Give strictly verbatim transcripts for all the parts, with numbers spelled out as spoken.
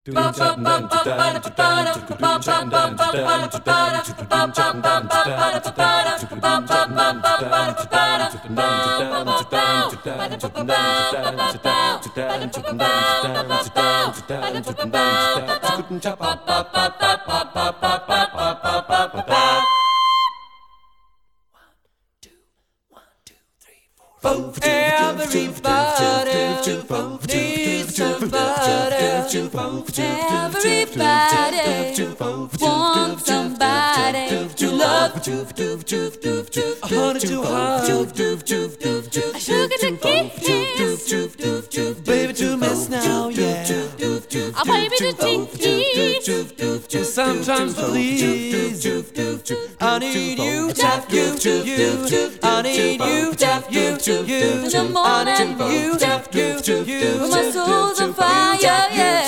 Everybody needs somebody. Everybody wants somebody to love. A honey to hug, a sugar to kiss, baby to miss now, yeah. A baby to tease, sometimes to please. I need you, tap you, you. I need you, tap you, you. In the morning, you, tap you, you. My soul's on fire, yeah.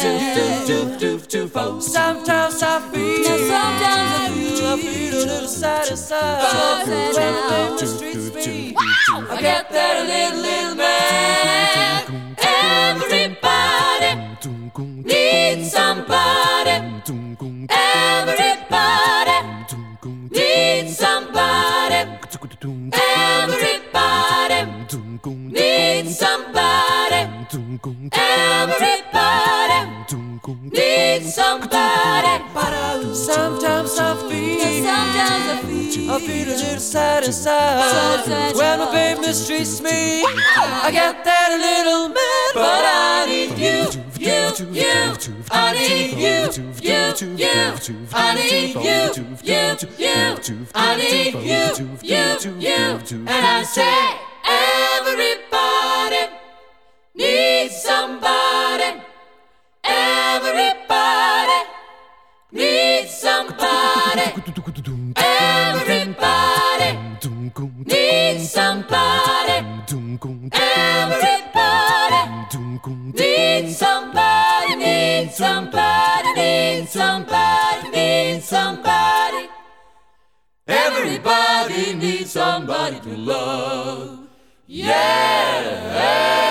Sometimes I feel, sometimes I feel, I feel a little side to side. When I'm the streets free, I get that little, little man. Everybody needs somebody. Everybody needs somebody. Everybody needs somebody. Everybody needs somebody. Sometimes I feel, sometimes I feel, I feel a little sad inside. When my baby mistreats me, I get that little man. But I need you, you, you. I need you, you, you. I need you, you, you. I need you, you, you. And I say, everybody needs somebody. Everybody needs somebody. Everybody needs somebody. Everybody needs somebody. Needs somebody. Needs somebody. Needs somebody. Everybody needs somebody to love. Yeah.